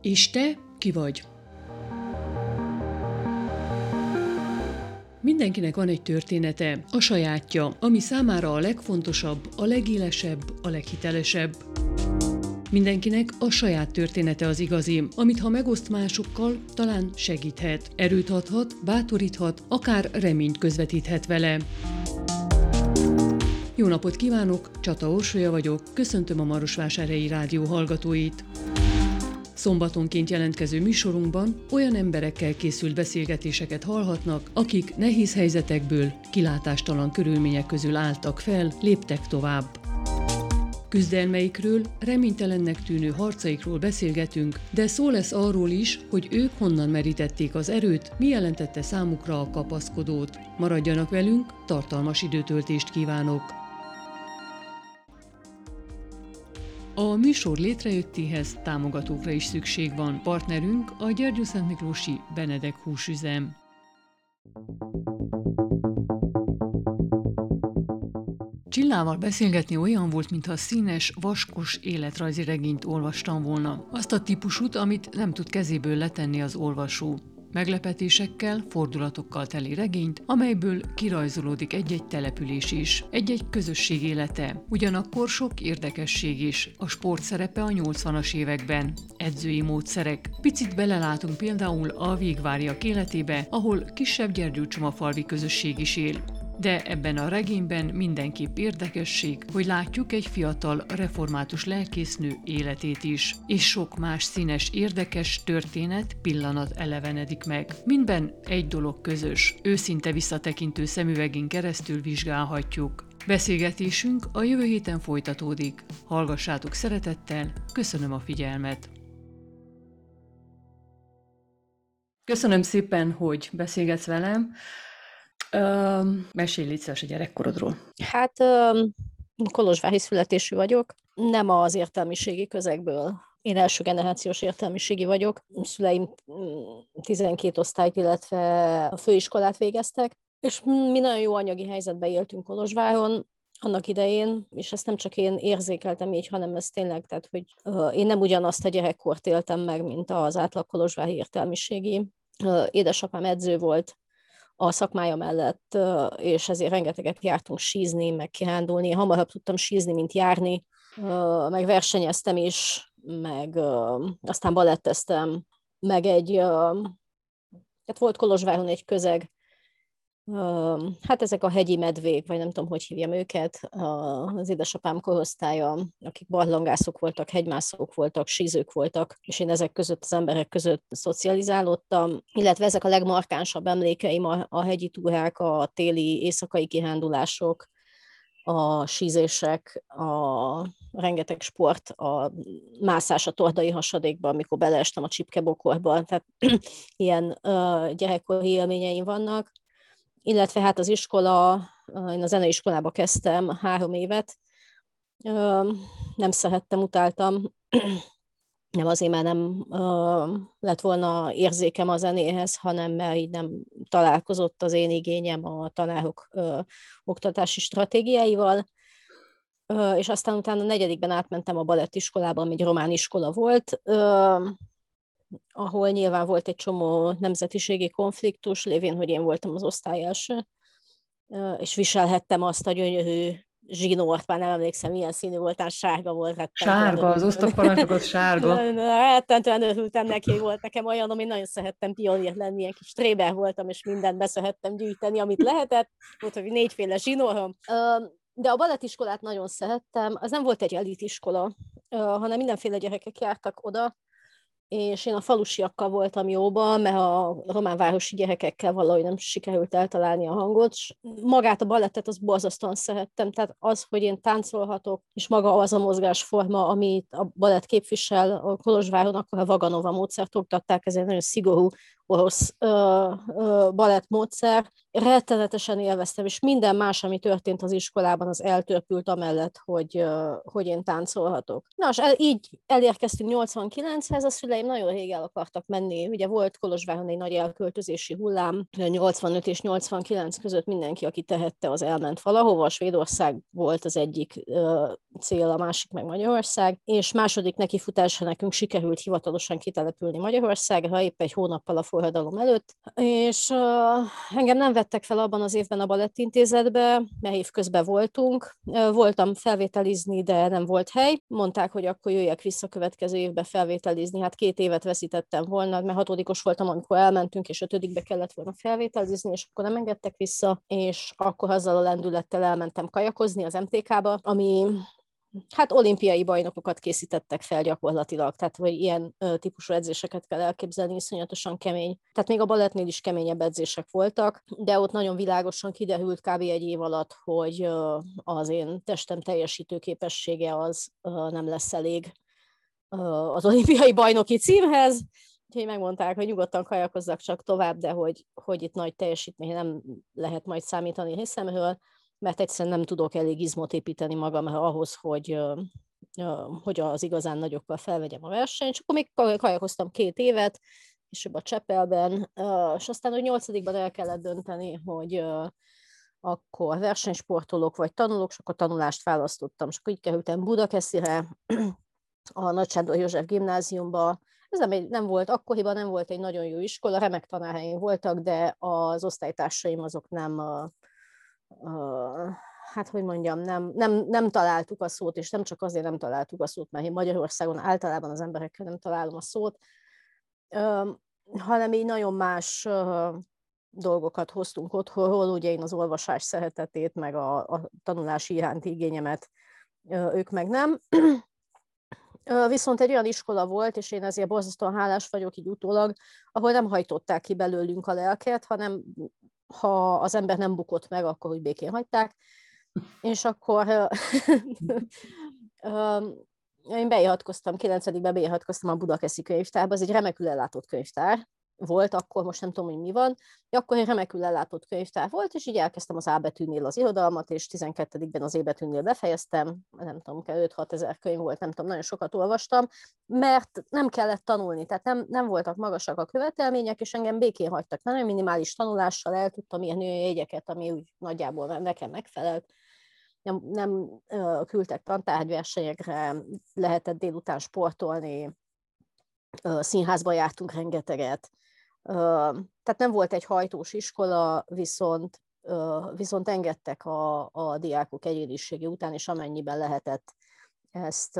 És te ki vagy? Mindenkinek van egy története, a sajátja, ami számára a legfontosabb, a legélesebb, a leghitelesebb. Mindenkinek a saját története az igazi, amit ha megoszt másokkal, talán segíthet, erőt adhat, bátoríthat, akár reményt közvetíthet vele. Jó napot kívánok, Csata Orsolya vagyok, köszöntöm a Marosvásárhelyi Rádió hallgatóit. Szombatonként jelentkező műsorunkban olyan emberekkel készült beszélgetéseket hallhatnak, akik nehéz helyzetekből, kilátástalan körülmények közül álltak fel, léptek tovább. Küzdelmeikről, reménytelennek tűnő harcaikról beszélgetünk, de szó lesz arról is, hogy ők honnan merítették az erőt, mi jelentette számukra a kapaszkodót. Maradjanak velünk, tartalmas időtöltést kívánok! A műsor létrejöttéhez támogatókra is szükség van. Partnerünk a Gyergyószentmiklósi Benedek húsüzem. Csillával beszélgetni olyan volt, mintha színes, vaskos életrajzi regényt olvastam volna. Azt a típusút, amit nem tud kezéből letenni az olvasó. Meglepetésekkel, fordulatokkal teli regényt, amelyből kirajzolódik egy-egy település is, egy-egy közösség élete. Ugyanakkor sok érdekesség is. A sport szerepe a 80-as években, edzői módszerek. Picit belelátunk például a végváriak életébe, ahol kisebb gyergyócsomafalvi közösség is él. De ebben a regényben mindenképp érdekesség, hogy látjuk egy fiatal református lelkésznő életét is, és sok más színes, érdekes történet, pillanat elevenedik meg. Mindben egy dolog közös, őszinte visszatekintő szemüvegén keresztül vizsgálhatjuk. Beszélgetésünk a jövő héten folytatódik. Hallgassátok szeretettel, köszönöm a figyelmet! Köszönöm szépen, hogy beszélgetsz velem. Mesélj légy szíves a gyerekkorodról. Hát kolozsvári születésű vagyok, nem az értelmiségi közegből. Én első generációs értelmiségi vagyok. Szüleim 12 osztályt, illetve a főiskolát végeztek, és mi nagyon jó anyagi helyzetben éltünk Kolozsváron annak idején, és ezt nem csak én érzékeltem így, hanem ez tényleg, tehát, hogy én nem ugyanazt a gyerekkort éltem meg, mint az átlag kolozsvári értelmiségi. Édesapám edző volt a szakmája mellett, és ezért rengeteget jártunk sízni, meg kirándulni. Hamarabb tudtam sízni, mint járni, meg versenyeztem is, meg aztán baletteztem, meg hát volt Kolozsváron egy közeg, hát ezek a hegyi medvék, vagy nem tudom, hogy hívjam őket, az édesapám korosztálya, akik barlangászok voltak, hegymászók voltak, sízők voltak, és én ezek között, az emberek között szocializálódtam, illetve ezek a legmarkánsabb emlékeim a hegyi túrák, a téli éjszakai kirándulások, a sízések, a rengeteg sport, a mászás a tordai hasadékba, amikor beleestem a csipkebokorba, tehát ilyen gyerekkori élményeim vannak. Illetve hát az iskola, én a zeneiskolába kezdtem 3 évet, nem szerettem, utáltam, nem azért, mert nem lett volna érzékem a zenéhez, hanem mert így nem találkozott az én igényem a tanárok oktatási stratégiáival, és aztán utána a 4. átmentem a balettiskolába, ami egy román iskola volt, ahol nyilván volt egy csomó nemzetiségi konfliktus, lévén, hogy én voltam az osztály első, és viselhettem azt a gyönyörű zsinort, már nem emlékszem, milyen színű voltál, sárga volt. Sárga, az osztagparancsokot sárga. Rettentően örültem neki, volt nekem olyan, ami nagyon szerettem pionír lenni, ilyen kis tréber voltam, és mindent beszerettem gyűjteni, amit lehetett. Volt, hogy 4 zsinorom. De a balettiskolát nagyon szerettem, az nem volt egy elitiskola, hanem mindenféle gyerekek jártak oda, és én a falusiakkal voltam jóban, mert a románvárosi gyerekekkel valahogy nem sikerült eltalálni a hangot, és magát a balettet az borzasztóan szerettem, tehát az, hogy én táncolhatok, és maga az a mozgásforma, amit a balett képvisel a Kolozsváron, akkor a Vaganova módszert oktatták, ez egy nagyon szigorú orosz balettmódszer. Rettenetesen élveztem, és minden más, ami történt az iskolában, az eltörpült amellett, hogy én táncolhatok. Nos, így elérkeztünk 89-hez, a szüleim nagyon rég el akartak menni. Ugye volt Kolozsváron egy nagy elköltözési hullám, 85 és 89 között mindenki, aki tehette, az elment valahova. Svédország volt az egyik cél, a másik meg Magyarország, és második nekifutásra nekünk sikerült hivatalosan kitelepülni Magyarországra, épp egy hónappal a forradalom előtt, és engem nem vettek fel abban az évben a balettintézetbe, mert évközben voltunk. Voltam felvételizni, de nem volt hely. Mondták, hogy akkor jöjjek vissza következő évbe felvételizni. Hát 2 évet veszítettem volna, mert 6-os voltam, amikor elmentünk, és 5-be kellett volna felvételizni, és akkor nem engedtek vissza, és akkor azzal a lendülettel elmentem kajakozni az MTK-ba, ami hát olimpiai bajnokokat készítettek fel gyakorlatilag, tehát hogy ilyen típusú edzéseket kell elképzelni, iszonyatosan kemény. Tehát még a balettnél is keményebb edzések voltak, de ott nagyon világosan kiderült kb. Egy év alatt, hogy az én testem teljesítő képessége az nem lesz elég az olimpiai bajnoki címhez, úgyhogy megmondták, hogy nyugodtan kajakozzak csak tovább, de hogy itt nagy teljesítmény nem lehet majd számítani részemről, mert egyszerűen nem tudok elég izmot építeni magamra ahhoz, hogy az igazán nagyokkal felvegyem a versenyt. És akkor még kajakoztam 2 évet, később a Csepelben, és aztán, hogy 8-ban el kellett dönteni, hogy akkor versenysportolók vagy tanulók, és akkor tanulást választottam. És akkor így kerültem Budakeszire, a Nagy Sándor József gimnáziumba. Ez nem volt, akkoriban nem volt egy nagyon jó iskola, remek tanárhelyeim voltak, de az osztálytársaim azok nem... hát hogy mondjam, nem találtuk a szót, és nem csak azért nem találtuk a szót, mert én Magyarországon általában az emberekkel nem találom a szót, hanem így nagyon más dolgokat hoztunk otthonról, ugye én az olvasás szeretetét, meg a tanulási iránti igényemet, ők meg nem. Viszont egy olyan iskola volt, és én ezért borzasztóan hálás vagyok így utólag, ahol nem hajtották ki belőlünk a lelket, hanem ha az ember nem bukott meg, akkor úgy békén hagyták. És akkor én beiratkoztam, 9-ben beiratkoztam a Budakeszi könyvtárba, ez egy remekül ellátott könyvtár volt, akkor most nem tudom, hogy mi van, de akkor egy remekül ellátott könyvtár volt, és így elkezdtem az A betűnél az irodalmat, és 12-ben az E betűnél befejeztem, nem tudom, 5-6 ezer könyv volt, nem tudom, nagyon sokat olvastam, mert nem kellett tanulni, tehát nem voltak magasak a követelmények, és engem békén hagytak. Nagyon minimális tanulással el tudtam írni olyan jegyeket, ami úgy nagyjából nekem megfelelt. Nem küldtek tantárgyversenyekre, lehetett délután sportolni, színházba jártunk rengeteget. Tehát nem volt egy hajtós iskola, viszont engedtek a diákok egyénisége után, és amennyiben lehetett ezt,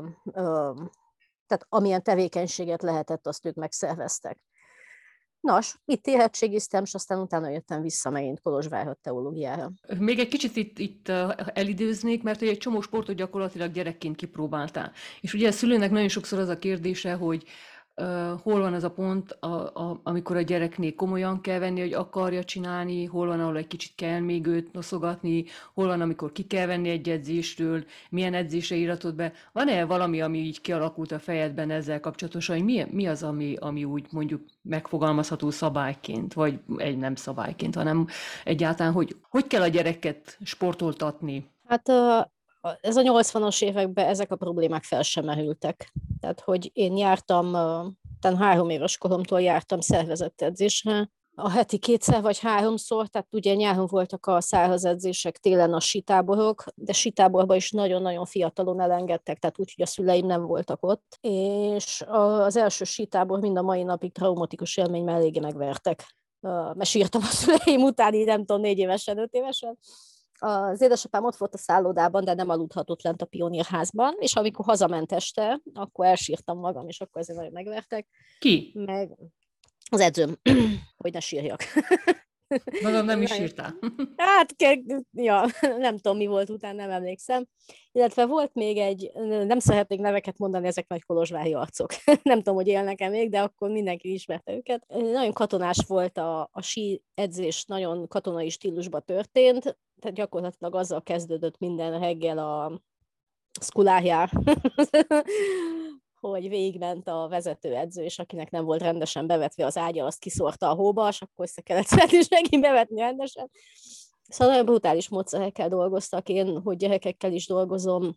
tehát amilyen tevékenységet lehetett, azt ők megszerveztek. Nos, itt érettségiztem, és aztán utána jöttem vissza megint Kolozsvárra teológiára. Még egy kicsit itt elidőznék, mert egy csomó sportot gyakorlatilag gyerekként kipróbáltál. És ugye a szülőnek nagyon sokszor az a kérdése, hogy hol van az a pont, amikor a gyereknél komolyan kell venni, hogy akarja csinálni, hol van, ahol egy kicsit kell még őt noszogatni, hol van, amikor ki kell venni egy edzésről, milyen edzésre iratod be. Van-e valami, ami így kialakult a fejedben ezzel kapcsolatosan, hogy mi az, ami úgy mondjuk megfogalmazható szabályként, vagy egy nem szabályként, hanem egyáltalán, hogy kell a gyereket sportoltatni? Hát ez a 80-as években ezek a problémák fel sem merültek. Tehát, hogy én jártam, talán 3 éves koromtól jártam szervezett edzésre, a heti 2 vagy 3-szor, tehát ugye nyáron voltak a száraz edzések, télen a sítáborok, de sítáborban is nagyon-nagyon fiatalon elengedtek, tehát úgy, hogy a szüleim nem voltak ott, és az első sítábor mind a mai napig traumatikus élmény, mert eléggé megvertek. Mert sírtam a szüleim után, így nem tudom, 4 évesen, 5 évesen. Az édesapám ott volt a szállodában, de nem aludhatott lent a Pionírházban, és amikor hazament este, akkor elsírtam magam, és akkor ezért nagyon megvertek. Ki? Meg az edzőm, hogy ne sírjak. Magam nem is sírtál. Hát, ja, nem tudom, mi volt utána, nem emlékszem. Illetve volt még nem szeretnék neveket mondani, ezek nagy kolozsvári arcok. Nem tudom, hogy élnek-e még, de akkor mindenki ismerte őket. Nagyon katonás volt a sí edzés, nagyon katonai stílusban történt, tehát gyakorlatilag azzal kezdődött minden reggel a szkulárjár, hogy végigment a vezetőedző, és akinek nem volt rendesen bevetve az ágya, azt kiszórta a hóba, és akkor össze kellett venni, és megint bevetni rendesen. Szóval nagyon brutális módszerekkel dolgoztak. Én, hogy gyerekekkel is dolgozom,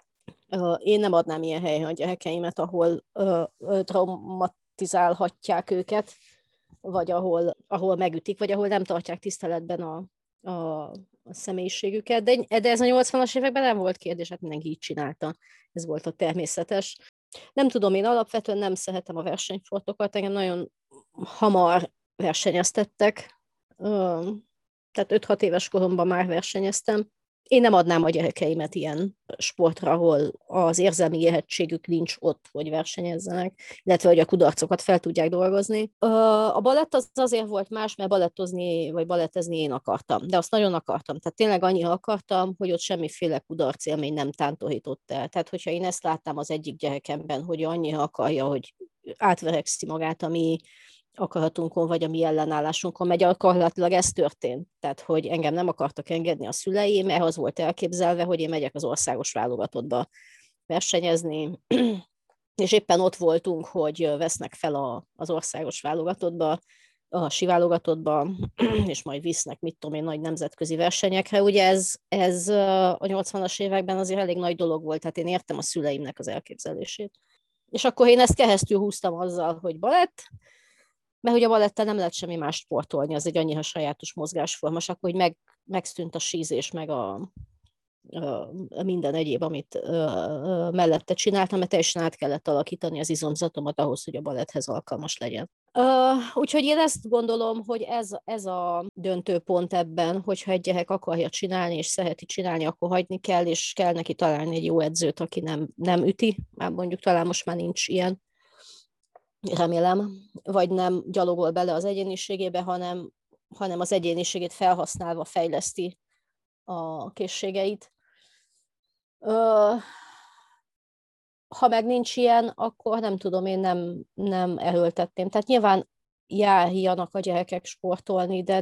én nem adnám ilyen helyen a gyerekeimet, ahol traumatizálhatják őket, vagy ahol megütik, vagy ahol nem tartják tiszteletben a személyiségüket. De ez a 80-as években nem volt kérdés, hát mindenki így csinálta. Ez volt a természetes. Nem tudom, én alapvetően nem szeretem a versenysportokat, engem nagyon hamar versenyeztettek, tehát 5-6 éves koromban már versenyeztem. Én nem adnám a gyerekeimet ilyen sportra, ahol az érzelmi érettségük nincs ott, hogy versenyezzenek, illetve hogy a kudarcokat fel tudják dolgozni. A balett az azért volt más, mert balettozni vagy balettezni én akartam, de azt nagyon akartam. Tehát tényleg annyira akartam, hogy ott semmiféle kudarc élmény nem tántorított el. Tehát hogyha én ezt láttam az egyik gyerekemben, hogy annyira akarja, hogy átverekszi magát, ami akaratunkon, vagy a mi ellenállásunkon, mert gyakorlatilag ez történt. Tehát, hogy engem nem akartak engedni a szüleim, mert az volt elképzelve, hogy én megyek az országos válogatottba versenyezni, és éppen ott voltunk, hogy vesznek fel az országos válogatottba, a siválogatottba, és majd visznek, mit tudom én, nagy nemzetközi versenyekre. Ugye ez a 80-as években azért elég nagy dolog volt, tehát én értem a szüleimnek az elképzelését. És akkor én ezt keresztül húztam azzal, hogy balett, mert hogy a balettel nem lehet semmi más sportolni, az egy annyira sajátos mozgásforma, akkor hogy megszűnt a sízés, meg a minden egyéb, amit mellette csináltam, mert teljesen át kellett alakítani az izomzatomat ahhoz, hogy a baletthez alkalmas legyen. Úgyhogy én ezt gondolom, hogy ez a döntő pont ebben, hogyha egy gyerek akarja csinálni, és szereti csinálni, akkor hagyni kell, és kell neki találni egy jó edzőt, aki nem üti, már mondjuk talán most már nincs ilyen, remélem, vagy nem gyalogol bele az egyéniségébe, hanem az egyéniségét felhasználva fejleszti a készségeit. Ha meg nincs ilyen, akkor nem tudom, én nem erőltetném. Tehát nyilván járjanak a gyerekek sportolni, de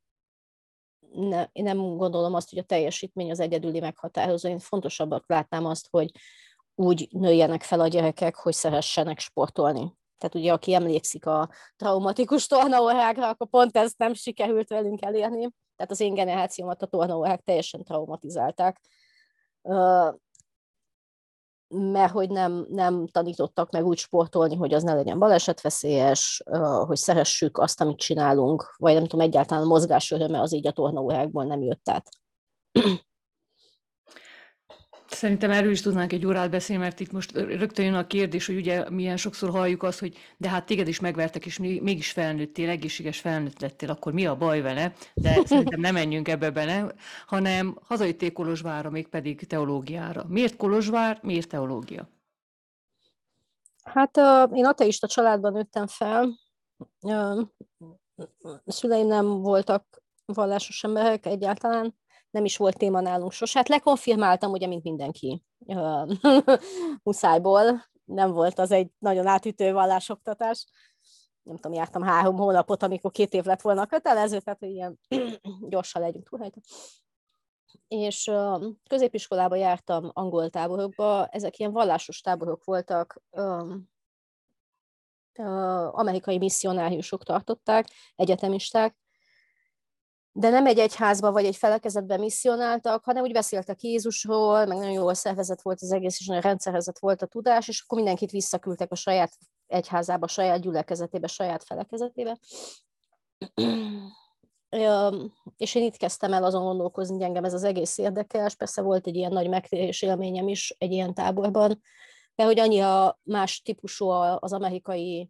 én nem gondolom azt, hogy a teljesítmény az egyedüli meghatározó. Én fontosabbak látnám azt, hogy úgy nőjenek fel a gyerekek, hogy szeressenek sportolni. Tehát ugye, aki emlékszik a traumatikus tornaórákra, akkor pont ezt nem sikerült velünk elérni. Tehát az én generációmat a tornaórák teljesen traumatizálták, mert hogy nem tanítottak meg úgy sportolni, hogy az ne legyen balesetveszélyes, hogy szeressük azt, amit csinálunk, vagy nem tudom, egyáltalán a mozgás öröme az így a tornaórákból nem jött át. Szerintem erről is tudnánk egy órát beszélni, mert itt most rögtön jön a kérdés, hogy ugye milyen sokszor halljuk azt, hogy de hát téged is megvertek, és mégis felnőttél, egészséges felnőtt lettél, akkor mi a baj vele? De szerintem nem menjünk ebbe bele, hanem hazajöttél Kolozsvárra, mégpedig teológiára. Miért Kolozsvár, miért teológia? Hát én ateista családban nőttem fel. Szüleim nem voltak vallásos emberek egyáltalán, nem is volt téma nálunk sose. Hát lekonfirmáltam, ugye, mint mindenki muszájból. Nem volt az egy nagyon átütő vallásoktatás. Nem tudom, jártam 3 hónapot, amikor 2 év lett volna kötelező, tehát hogy ilyen gyorsan legyünk túl rajta. És középiskolába jártam angol táborokba, ezek ilyen vallásos táborok voltak, amerikai misszionáriusok tartották, egyetemisták, de nem egy egyházba vagy egy felekezetben misszionáltak, hanem úgy beszéltek Jézusról, meg nagyon jól szervezett volt az egész, és nagyon rendszerezett volt a tudás, és akkor mindenkit visszaküldtek a saját egyházába, saját gyülekezetébe, saját felekezetébe. És én itt kezdtem el azon gondolkozni, hogy engem ez az egész érdekes. Persze volt egy ilyen nagy megtérés élményem is egy ilyen táborban, de hogy annyira más típusú az amerikai,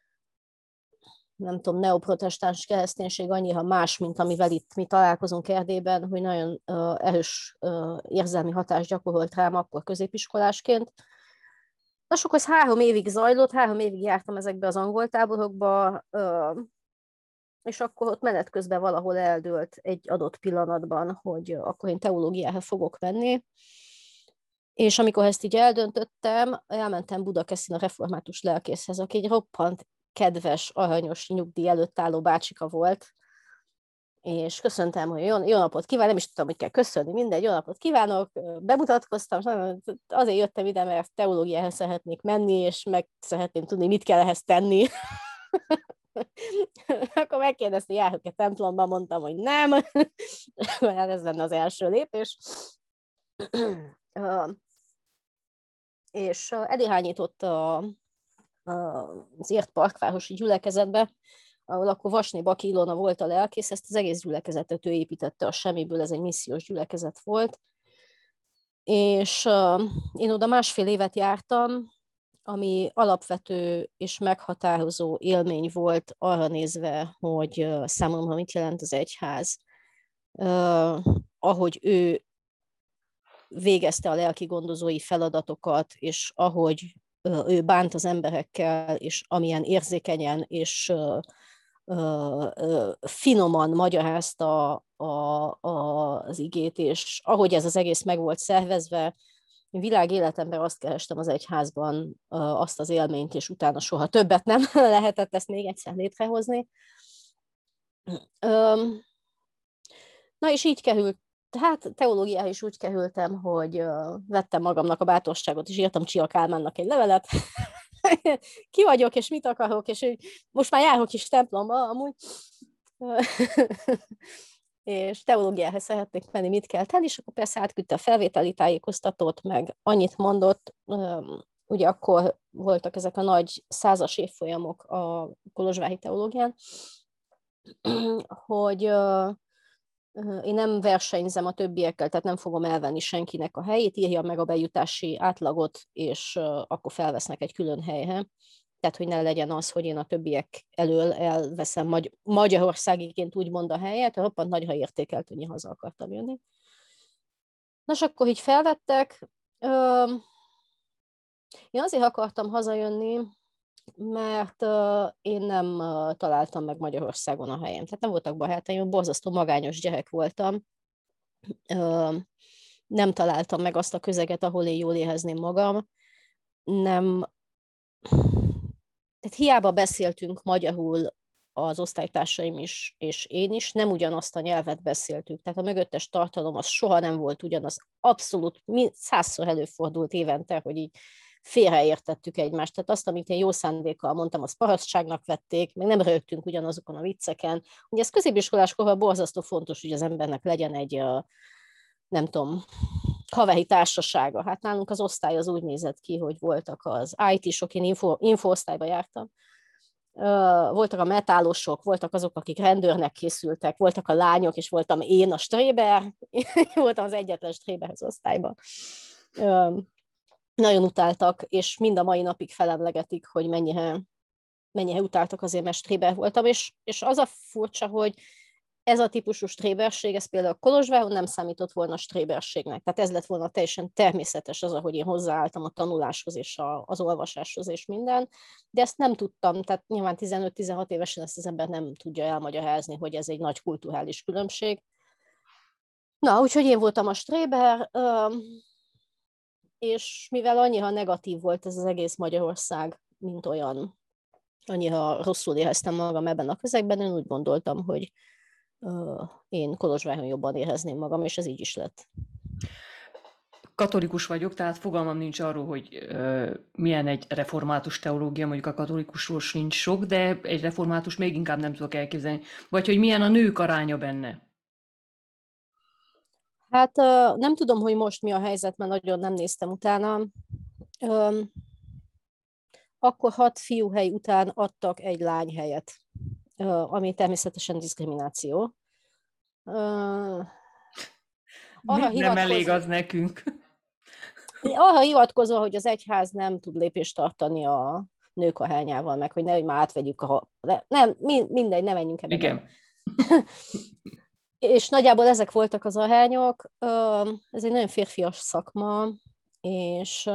nem tudom, neoprotestáns kereszténység annyira más, mint amivel itt mi találkozunk Erdélyben, hogy nagyon erős érzelmi hatást gyakorolt rám akkor középiskolásként. Na, sok, ez 3 évig zajlott, 3 évig jártam ezekbe az angol táborokba, és akkor ott menet közben valahol eldőlt egy adott pillanatban, hogy akkor én teológiára fogok menni. És amikor ezt így eldöntöttem, elmentem Budakeszin a református lelkészhez, aki egy roppant kedves, aranyos, nyugdíj előtt álló bácsika volt, és köszöntem, hogy jó napot kívánok, nem is tudtam, hogy kell köszönni, mindegy, jó napot kívánok, bemutatkoztam, azért jöttem ide, mert teológiához szeretnék menni, és meg szeretném tudni, mit kell ehhez tenni. Akkor megkérdezte, járok-e templomba, mondtam, hogy nem, ez lenne az első lépés. És elirányított az Ért Parkvárosi gyülekezetbe, ahol akkor Vasné Baki Ilona volt a lelkész, ezt az egész gyülekezetet ő építette a semmiből, ez egy missziós gyülekezet volt. És én oda 1,5 évet jártam, ami alapvető és meghatározó élmény volt arra nézve, hogy számomra mit jelent az egyház. Ahogy ő végezte a lelki gondozói feladatokat, és ahogy ő bánt az emberekkel, és amilyen érzékenyen és finoman magyarázta az igét, és ahogy ez az egész meg volt szervezve, világ életemben azt kerestem az egyházban, azt az élményt, és utána soha többet nem lehetett ezt még egyszer létrehozni. Na és így került, hát teológiához is úgy kerültem, hogy vettem magamnak a bátorságot, és írtam Csia Kálmánnak egy levelet, ki vagyok, és mit akarok, és most már járok is templomba amúgy, és teológiához szeretnék menni, mit kell tenni, és akkor persze átküldte a felvételi tájékoztatót, meg annyit mondott, ugye akkor voltak ezek a nagy 100-as évfolyamok a kolozsvári teológián, hogy én nem versenyzem a többiekkel, tehát nem fogom elvenni senkinek a helyét, írja meg a bejutási átlagot, és akkor felvesznek egy külön helyre. Tehát, hogy ne legyen az, hogy én a többiek elől elveszem magyarországiként úgymond a helyet, roppant nagyra értékelt, hogy én haza akartam jönni. Nos, akkor így felvettek. Én azért akartam hazajönni, mert én nem találtam meg Magyarországon a helyem. Tehát nem voltak barátaim, borzasztó magányos gyerek voltam. Nem találtam meg azt a közeget, ahol én jól érezném magam. Nem. Tehát hiába beszéltünk magyarul az osztálytársaim is, és én is, nem ugyanazt a nyelvet beszéltük. Tehát a mögöttes tartalom az soha nem volt ugyanaz. Abszolút 100-szor előfordult évente, hogy így félreértettük egymást. Tehát azt, amit én jó szándékkal mondtam, az parasztságnak vették, meg nem rögtünk ugyanazokon a vicceken. Ugye ez középiskolás korban borzasztó fontos, hogy az embernek legyen egy, nem tudom, haveri társasága. Hát nálunk az osztály az úgy nézett ki, hogy voltak az IT-sok, én infoosztályba jártam, voltak a metálosok, voltak azok, akik rendőrnek készültek, voltak a lányok, és voltam én a stréber, voltam az egyetlen stréber az osztályban. Nagyon utáltak, és mind a mai napig felemlegetik, hogy mennyire utáltak azért, mert stréber voltam, és az a furcsa, hogy ez a típusú stréberség, ez például Kolozsváron nem számított volna stréberségnek. Tehát ez lett volna teljesen természetes az, ahogy én hozzáálltam a tanuláshoz és az olvasáshoz és minden. De ezt nem tudtam, tehát nyilván 15-16 évesen ezt az ember nem tudja elmagyarázni, hogy ez egy nagy kulturális különbség. Na, úgyhogy én voltam a stréber, és mivel annyira negatív volt ez az egész Magyarország, mint olyan, annyira rosszul éreztem magam ebben a közegben, én úgy gondoltam, hogy én Kolozsváron jobban érezném magam, és ez így is lett. Katolikus vagyok, tehát fogalmam nincs arról, hogy milyen egy református teológia, mondjuk a katolikusról nincs sok, de egy református még inkább nem tudok elképzelni. Vagy hogy milyen a nők aránya benne. Hát nem tudom, hogy most mi a helyzet, mert nagyon nem néztem utána. Akkor 6 fiúhely után adtak egy lányhelyet, ami természetesen diszkrimináció. Nem elég az nekünk. Arra hivatkozva, hogy az egyház nem tud lépést tartani a nők arányával, meg hogy nehogy már átvegyük nem, mindegy, ne menjünk ebbe. Igen. És nagyjából ezek voltak az arányok. Ez egy nagyon férfias szakma, és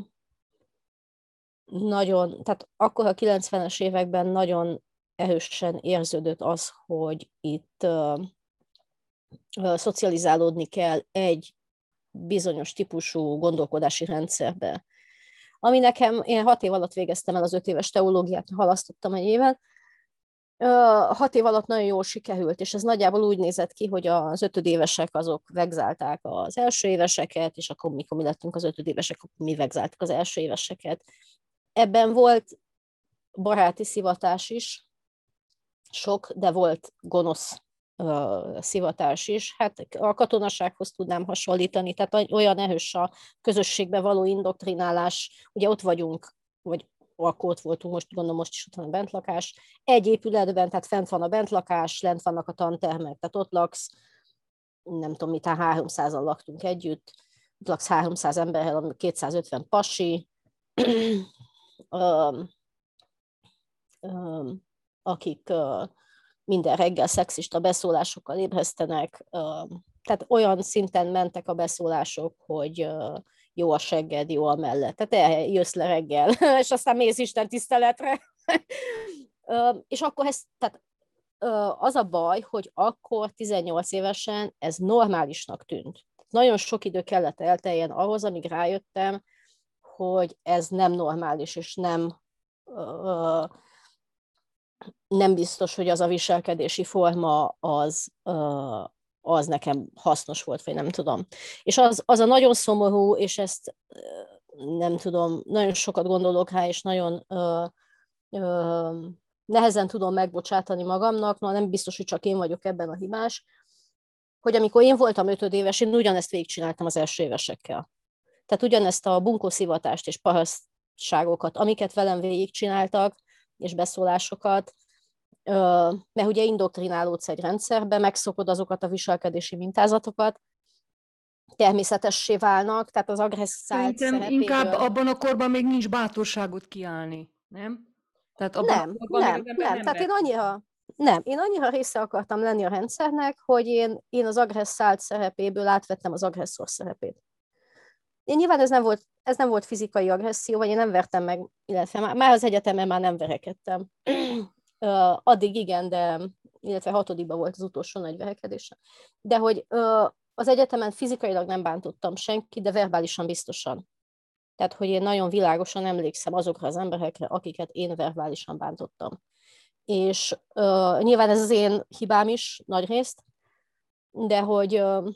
nagyon, tehát akkor a 90-es években nagyon erősen érződött az, hogy itt szocializálódni kell egy bizonyos típusú gondolkodási rendszerbe. Ami nekem, én 6 év alatt végeztem el az 5 éves teológiát, halasztottam egy évet, 6 év alatt nagyon jól sikerült, és ez nagyjából úgy nézett ki, hogy az 5 évesek azok vegzálták az első éveseket, és akkor mikor mi lettünk az 5 évesek, akkor mi vegzáltuk az első éveseket. Ebben volt baráti szivatás is, sok, de volt gonosz szivatás is. Hát a katonasághoz tudnám hasonlítani, tehát olyan erős a közösségbe való indoktrinálás, ugye ott vagyunk, vagy akkor ott voltunk, most gondolom most is ott van a bentlakás, egy épületben, tehát fent van a bentlakás, lent vannak a tantermek, tehát ott laksz, nem tudom, mitán 300-an laktunk együtt, ott laksz 300 emberrel, 250 pasi, akik minden reggel szexista beszólásokkal ébresztenek, tehát olyan szinten mentek a beszólások, hogy jó a segged, jó a mellett. Tehát jössz le reggel, és aztán mész Isten tiszteletre. És akkor tehát az a baj, hogy akkor 18 évesen ez normálisnak tűnt. Nagyon sok idő kellett elteljen ahhoz, amíg rájöttem, hogy ez nem normális, és nem biztos, hogy az a viselkedési forma az nekem hasznos volt, vagy nem tudom. És az a nagyon szomorú, és ezt nem tudom, nagyon sokat gondolok rá, és nagyon nehezen tudom megbocsátani magamnak, nem biztos, hogy csak én vagyok ebben a hibás, hogy amikor én voltam 5 éves, én ugyanezt végigcsináltam az első évesekkel. Tehát ugyanezt a bunkószivatást és parasztságokat, amiket velem végigcsináltak, és beszólásokat, mert ugye indoktrinálódsz egy rendszerbe, megszokod azokat a viselkedési mintázatokat, természetessé válnak, tehát az agresszált Szerintem inkább abban a korban még nincs bátorságot kiállni, nem? Tehát abban a korban még az ember nem Tehát én annyira része akartam lenni a rendszernek, hogy én az agresszált szerepéből átvettem az agresszor szerepét. Nyilván ez nem volt fizikai agresszió, vagy én nem vertem meg, illetve már az egyetemen már nem verekedtem. Addig igen, illetve 6-ban volt az utolsó nagy verekedésem. De hogy az egyetemen fizikailag nem bántottam senki, de verbálisan biztosan. Tehát, hogy én nagyon világosan emlékszem azokra az emberekre, akiket én verbálisan bántottam. És nyilván ez az én hibám is nagy részt, de hogy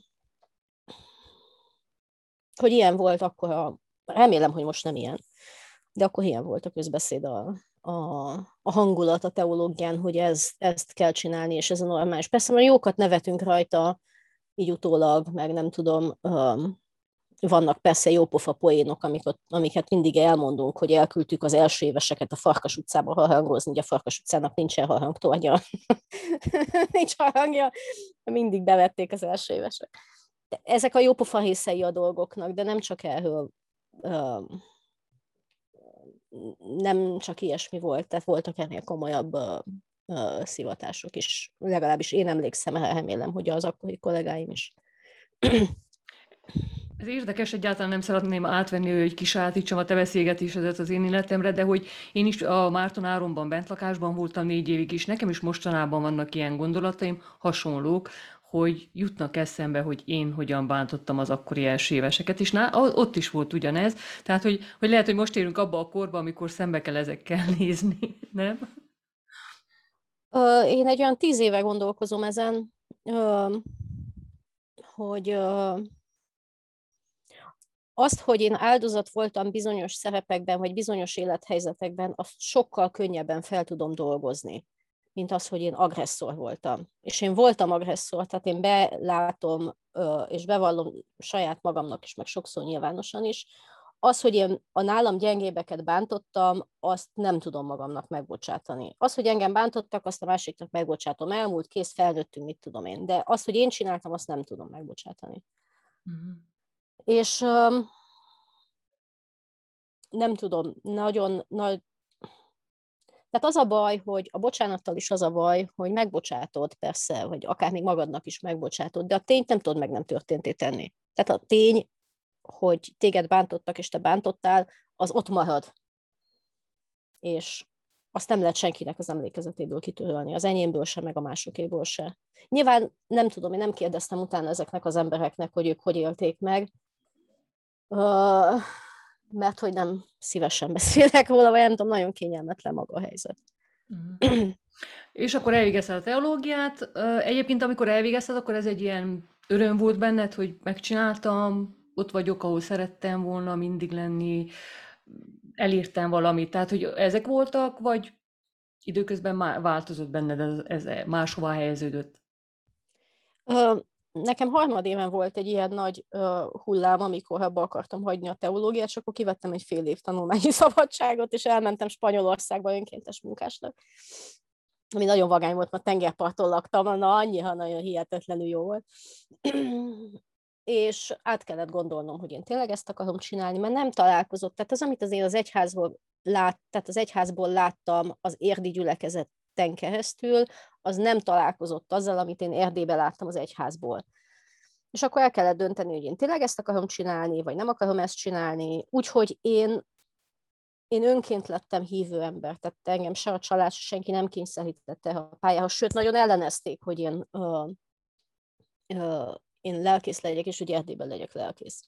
ilyen volt akkor remélem, hogy most nem ilyen, de akkor ilyen volt a közbeszéd, a hangulat a teológián, hogy ezt kell csinálni, és ez a normális. Persze, mert jókat nevetünk rajta, így utólag, meg nem tudom, vannak persze jópofa poénok, amiket mindig elmondunk, hogy elküldtük az első éveseket a Farkas utcába harangozni, ugye a Farkas utcának nincsen harangtornya. Nincs harangja, mindig bevették az első évesek. De ezek a jópofa részei a dolgoknak, de nem csak erről, nem csak ilyesmi volt, tehát voltak ennél komolyabb szivatások is. Legalábbis én emlékszem, remélem, hogy az akkori kollégáim is. Ez érdekes, egyáltalán nem szeretném átvenni, hogy kisállítsam a te beszélgetésedet az én életemre, de hogy én is a Márton Áronban bentlakásban voltam 4 évig is, nekem is mostanában vannak ilyen gondolataim, hasonlók, hogy jutnak eszembe, hogy én hogyan bántottam az akkori első éveseket, és ott is volt ugyanez, tehát hogy lehet, hogy most érünk abba a korba, amikor szembe kell ezekkel nézni, nem? Én egy olyan 10 éve gondolkozom ezen, hogy azt, hogy én áldozat voltam bizonyos szerepekben, vagy bizonyos élethelyzetekben, azt sokkal könnyebben fel tudom dolgozni, mint az, hogy én agresszor voltam. És én voltam agresszor, tehát én belátom, és bevallom saját magamnak is, meg sokszor nyilvánosan is, az, hogy én a nálam gyengébeket bántottam, azt nem tudom magamnak megbocsátani. Az, hogy engem bántottak, azt a másiknak megbocsátom. Elmúlt, kész, felnőttünk, mit tudom én. De az, hogy én csináltam, azt nem tudom megbocsátani. Mm-hmm. És nem tudom, nagyon nagy... Tehát az a baj, hogy a bocsánattal is az a baj, hogy megbocsátod, persze, hogy akár még magadnak is megbocsátod, de a tényt nem tudod meg nem történté tenni. Tehát a tény, hogy téged bántottak, és te bántottál, az ott marad. És azt nem lehet senkinek az emlékezetéből kitörölni, az enyémből se, meg a másokéból se. Nyilván nem tudom, én nem kérdeztem utána ezeknek az embereknek, hogy ők hogy élték meg, mert hogy nem szívesen beszélek róla, vagy nem tudom, nagyon kényelmetlen maga a helyzet. És akkor elvégezted a teológiát. Egyébként, amikor elvégezted, akkor ez egy ilyen öröm volt benned, hogy megcsináltam, ott vagyok, ahol szerettem volna mindig lenni, elértem valamit. Tehát, hogy ezek voltak, vagy időközben már változott benned, ez máshová helyeződött? Nekem harmadéven volt egy ilyen nagy hullám, amikor abba akartam hagyni a teológiát, és akkor kivettem egy fél év tanulmányi szabadságot, és elmentem Spanyolországba önkéntes munkásnak. Ami nagyon vagány volt, mert tengerparton laktam, na annyiha nagyon hihetetlenül jó volt. És át kellett gondolnom, hogy én tényleg ezt akarom csinálni, mert nem találkozott. Tehát az, amit az egyházból tehát az egyházból láttam az érdi gyülekezeten keresztül, az nem találkozott azzal, amit én Erdélyben láttam az egyházból. És akkor el kellett dönteni, hogy én tényleg ezt akarom csinálni, vagy nem akarom ezt csinálni. Úgyhogy én önként lettem hívő ember, tehát engem se a család, senki nem kényszerítette a pályához, sőt, nagyon ellenezték, hogy én lelkész legyek, és hogy Erdélyben legyek lelkész.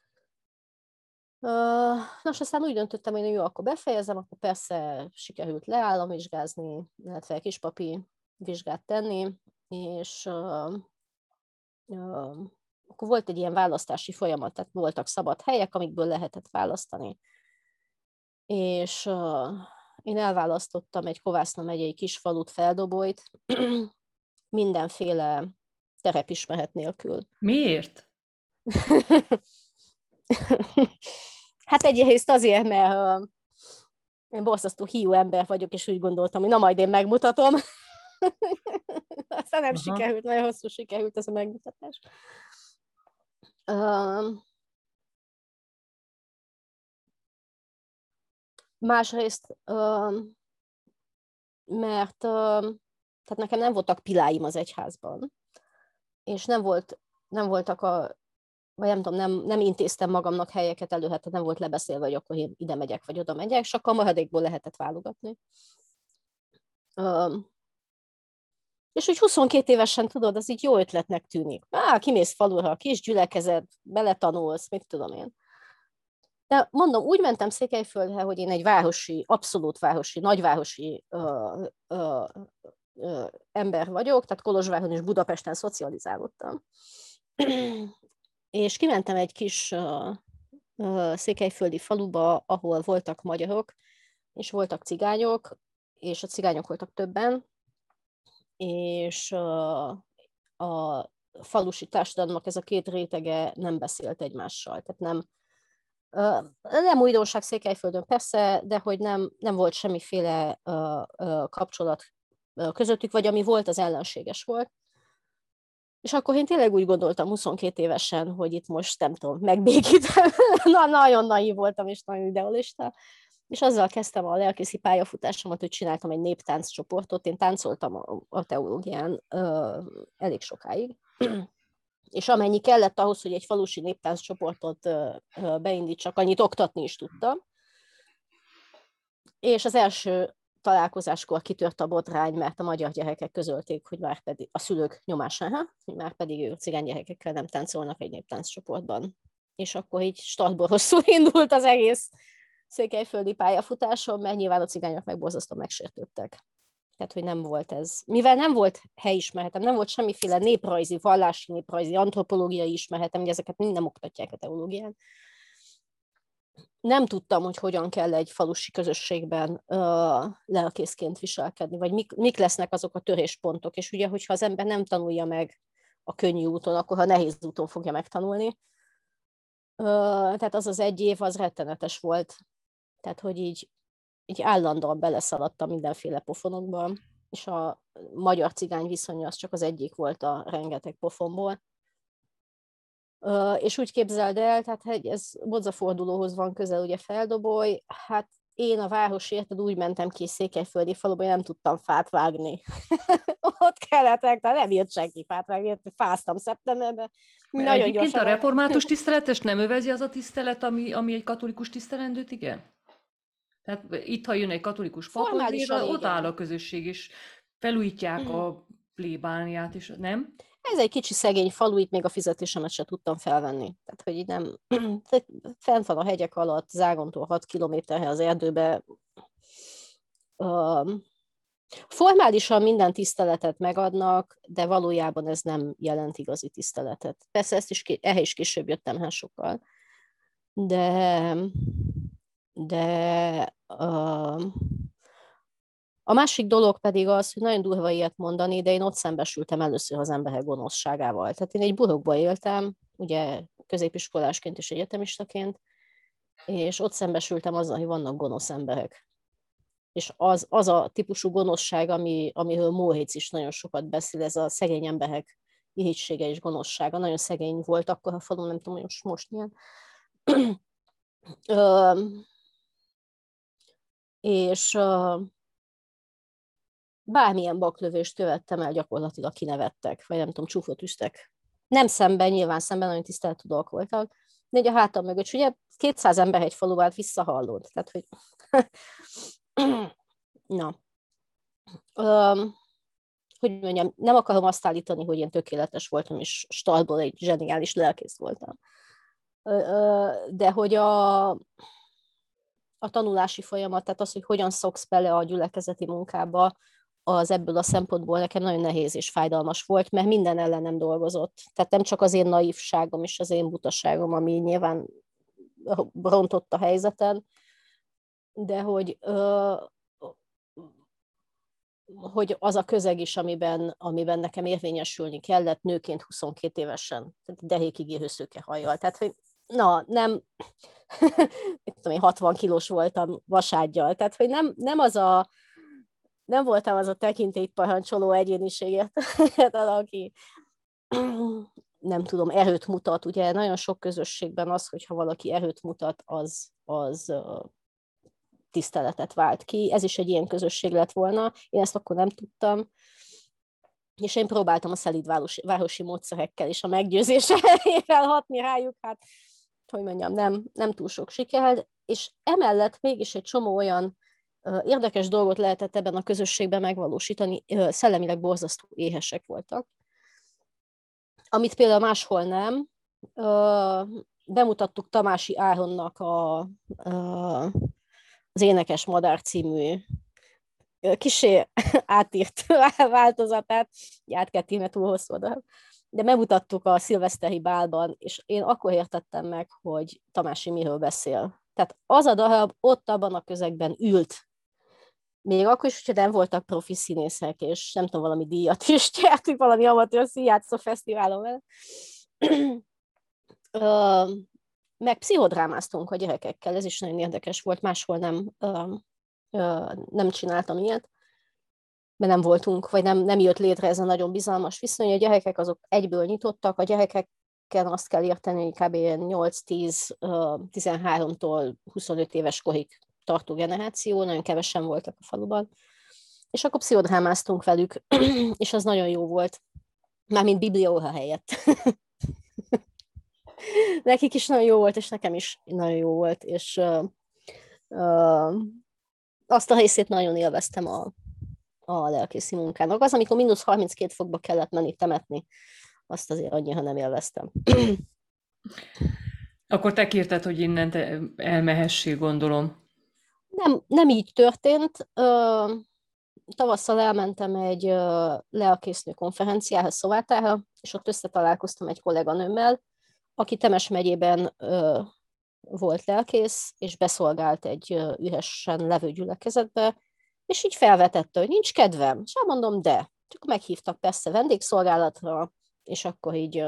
Nos, aztán úgy döntöttem, hogy jó, akkor befejezem, akkor persze sikerült leállamvizsgázni, illetve kispapi vizsgát tenni, és akkor volt egy ilyen választási folyamat, tehát voltak szabad helyek, amikből lehetett választani. És én elválasztottam egy Kovászna megyei kisfalut, Feldobolyt, mindenféle terepismeret nélkül. Miért? Hát egyrészt azért, mert én borzasztó hiú ember vagyok, és úgy gondoltam, hogy na majd én megmutatom. Aztán nem sikerült, nagyon hosszú sikerült ez a megmutatás. Másrészt, mert tehát nekem nem voltak piláim az egyházban, és nem voltak vagy nem tudom, nem intéztem magamnak helyeket elő, hát nem volt lebeszélve, hogy akkor én ide megyek, vagy oda megyek, csak a maradékból lehetett válogatni. És úgy 22 évesen, tudod, az így jó ötletnek tűnik. Kimész falura, a kis gyülekezet, beletanulsz, mit tudom én. De mondom, úgy mentem Székelyföldre, hogy én egy városi, abszolút városi, nagyvárosi ember vagyok, tehát Kolozsváron és Budapesten szocializálódtam. És kimentem egy kis székelyföldi faluba, ahol voltak magyarok, és voltak cigányok, és a cigányok voltak többen, és a falusi társadalomnak ez a két rétege nem beszélt egymással. Tehát nem újdonság Székelyföldön persze, de hogy nem volt semmiféle kapcsolat közöttük, vagy ami volt, az ellenséges volt. És akkor én tényleg úgy gondoltam 22 évesen, hogy itt most nem tudom, megbékítem. Nagyon naív voltam, és nagyon idealista. És azzal kezdtem a lelkészi pályafutásomat, hogy csináltam egy néptánccsoportot. Én táncoltam a teológián elég sokáig. És amennyi kellett ahhoz, hogy egy falusi néptánccsoportot beindítsak, annyit oktatni is tudtam. És az első találkozáskor kitört a botrány, mert a magyar gyerekek közölték, hogy már pedig a szülők nyomására, hogy már pedig ők cigány gyerekekkel nem táncolnak egy néptánccsoportban. És akkor így startból rosszul indult az egész székelyföldi pályafutásom, mert nyilván a cigányok meg borzasztóan megsértődtek. Tehát, hogy nem volt ez. Mivel nem volt helyismeretem, nem volt semmiféle néprajzi, vallási néprajzi, antropológiai ismeretem, hogy ezeket mind nem oktatják a teológián. Nem tudtam, hogy hogyan kell egy falusi közösségben lelkészként viselkedni, vagy mik lesznek azok a töréspontok. És ugye, hogyha az ember nem tanulja meg a könnyű úton, akkor a nehéz úton fogja megtanulni. Tehát az egy év, az rettenetes volt. Tehát, hogy így állandóan beleszaladtam mindenféle pofonokba, és a magyar-cigány viszony az csak az egyik volt a rengeteg pofonból. És úgy képzeld el, tehát ez bodzafordulóhoz van közel, ugye Feldoboly, hát én a város érted úgy mentem ki székelyföldi faluba, hogy nem tudtam fát vágni. Ott kellett, tehát nem jött senki fát vágni, fáztam szeptemberben. Nagyon egyébként gyorsan. A református tiszteletes nem övezi az a tisztelet, ami egy katolikus tisztelendőt, igen? Tehát itt, ha jön egy katolikus pap, ott áll a közösség, és felújítják a plébániát, és nem? Ez egy kicsi szegény falu, itt még a fizetésemet se tudtam felvenni. Tehát, hogy így nem... Fent van a hegyek alatt, Zágontól 6 kilométerre az erdőbe. Formálisan minden tiszteletet megadnak, de valójában ez nem jelent igazi tiszteletet. Persze ehhez is később jöttem hásokkal. De, de a másik dolog pedig az, hogy nagyon durva ilyet mondani, de én ott szembesültem először az emberek gonoszságával. Tehát én egy burokba éltem, ugye középiskolásként és egyetemistaként, és ott szembesültem azzal, hogy vannak gonosz emberek. És az a típusú gonoszság, amiről Móhéc is nagyon sokat beszél, ez a szegény emberek irítsége és gonoszsága. Nagyon szegény volt akkor a falun, nem tudom, hogy most milyen. És bármilyen baklövést követtem el, gyakorlatilag kinevettek, vagy nem tudom, csúfot üztek. Nem szemben, nyilván szemben nagyon tiszteletudók voltak, de egy a hátam mögött, és ugye 200 ember egy faluvát visszahallod. Tehát, hogy na. Hogy mondjam, nem akarom azt állítani, hogy én tökéletes voltam, és startból egy zseniális lelkész voltam. De hogy a tanulási folyamat, tehát az, hogy hogyan szoksz bele a gyülekezeti munkába, az ebből a szempontból nekem nagyon nehéz és fájdalmas volt, mert minden ellenem dolgozott. Tehát nem csak az én naívságom és az én butaságom, ami nyilván rontott a helyzeten, de hogy az a közeg is, amiben nekem érvényesülni kellett, nőként 22 évesen, dehékig érő szőkehajjal. Tehát, hogy nem, tudom én, 60 kilós voltam vasárgyal, tehát, hogy nem voltam az a tekintélyt parancsoló egyéniséget, aki nem tudom, erőt mutat. Ugye nagyon sok közösségben az, hogyha valaki erőt mutat, az tiszteletet vált ki. Ez is egy ilyen közösség lett volna. Én ezt akkor nem tudtam. És én próbáltam a szelíd városi módszerekkel is a meggyőzésre hatni rájuk. Hát, hogy mondjam, nem túl sok siker. És emellett mégis egy csomó olyan érdekes dolgot lehetett ebben a közösségben megvalósítani. Szellemileg borzasztó éhesek voltak. Amit például máshol nem. Bemutattuk Tamási Áronnak az Énekes Madár című kissé átírt változatát, át kell írni, túl hosszú oda. De bemutattuk a szilveszteri bálban, és én akkor értettem meg, hogy Tamási miről beszél. Tehát az a darab ott abban a közegben ült. Még akkor is, hogyha nem voltak profi színészek, és nem tudom, valami díjat is nyertük, valami amatőr színjátszó fesztiválon vele. Meg pszichodrámáztunk a gyerekekkel, ez is nagyon érdekes volt, máshol nem csináltam ilyet, mert nem voltunk, vagy nem jött létre ez a nagyon bizalmas viszony. A gyerekek azok egyből nyitottak, a gyerekeken azt kell érteni, hogy kb. 8-10-13-tól 25 éves korig tartó generáció, nagyon kevesen voltak a faluban, és akkor pszichodrámáztunk velük, és az nagyon jó volt, mármint bibliaóra helyett. Nekik is nagyon jó volt, és nekem is nagyon jó volt, és azt a részét nagyon élveztem a lelkészi munkának. Az, amikor -32 fokba kellett menni temetni, azt azért annyira nem élveztem. Akkor te kérted, hogy innen te elmehessél, gondolom. Nem így történt. Tavasszal elmentem egy lelkésznő konferenciához Szovátára, és ott összetalálkoztam egy kolléganőmmel, aki Temes megyében volt lelkész, és beszolgált egy üresen levő gyülekezetbe, és így felvetette, hogy nincs kedvem. És mondom, de. Csak meghívtak persze vendégszolgálatra, és akkor így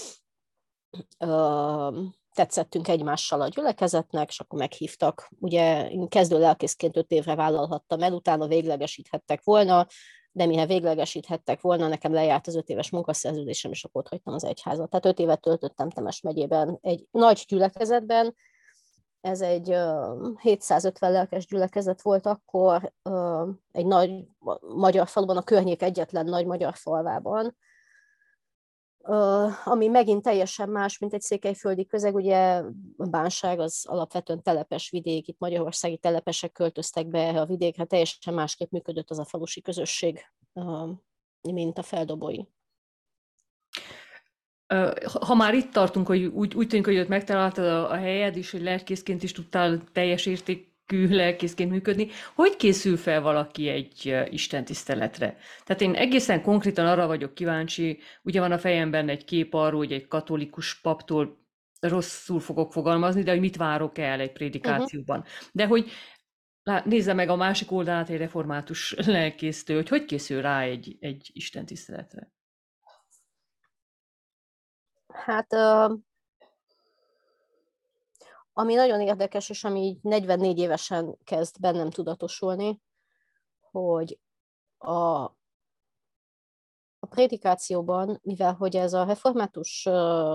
tetszettünk egymással a gyülekezetnek, és akkor meghívtak. Ugye én kezdő lelkészként 5 évre vállalhattam el, utána véglegesíthettek volna, de mire véglegesíthettek volna, nekem lejárt az 5 éves munkaszerződésem, és akkor ott hagytam az egyházat. Tehát 5 évet töltöttem Temes megyében egy nagy gyülekezetben. Ez egy 750 lelkes gyülekezet volt akkor, egy nagy magyar faluban, a környék egyetlen nagy magyar falvában, ami megint teljesen más, mint egy székelyföldi közeg. Ugye a Bánság az alapvetően telepes vidék, itt magyarországi telepesek költöztek be erre a vidékre, teljesen másképp működött az a falusi közösség, mint a Feldobói. Ha már itt tartunk, hogy úgy tűnik, hogy ott megtaláltad a helyed, és hogy lelkészként is tudtál teljes lelkészként működni. Hogy készül fel valaki egy istentiszteletre? Tehát én egészen konkrétan arra vagyok kíváncsi, ugye van a fejemben egy kép arról, hogy egy katolikus paptól rosszul fogok fogalmazni, de hogy mit várok el egy Uh-huh. prédikációban. De hogy nézze meg a másik oldalát egy református lelkésztől, hogy készül rá egy istentiszteletre. Hát ami nagyon érdekes, és ami így 44 évesen kezd bennem tudatosulni, hogy a prédikációban, mivel hogy ez a református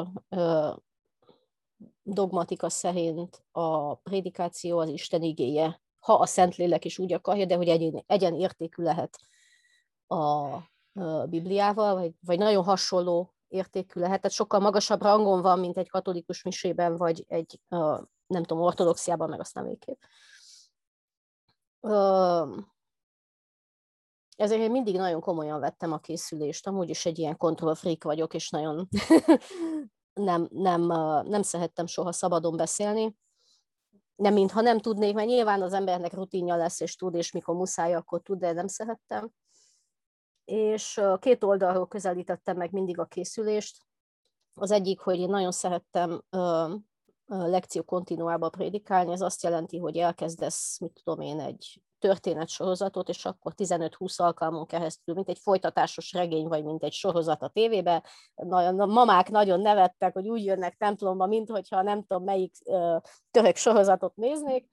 dogmatika szerint a prédikáció az Isten igéje, ha a Szentlélek is úgy akarja, de hogy egyenértékű lehet a Bibliával, vagy nagyon hasonló értékű lehet, tehát sokkal magasabb rangon van, mint egy katolikus misében, vagy egy, nem tudom, ortodoxiában, meg aztán végképp. Ezért én mindig nagyon komolyan vettem a készülést, amúgy is egy ilyen control freak vagyok, és nagyon nem szerettem soha szabadon beszélni. Nem, mintha nem tudnék, mert nyilván az embernek rutinja lesz, és tud, és mikor muszáj, akkor tud, de nem szerettem. És két oldalról közelítettem meg mindig a készülést. Az egyik, hogy én nagyon szerettem lekció kontinuába prédikálni, ez azt jelenti, hogy elkezdesz, mit tudom én, egy történetsorozatot, és akkor 15-20 alkalmon keresztül, mint egy folytatásos regény, vagy mint egy sorozat a tévébe. A mamák nagyon nevettek, hogy úgy jönnek templomba, minthogyha nem tudom melyik török sorozatot néznék.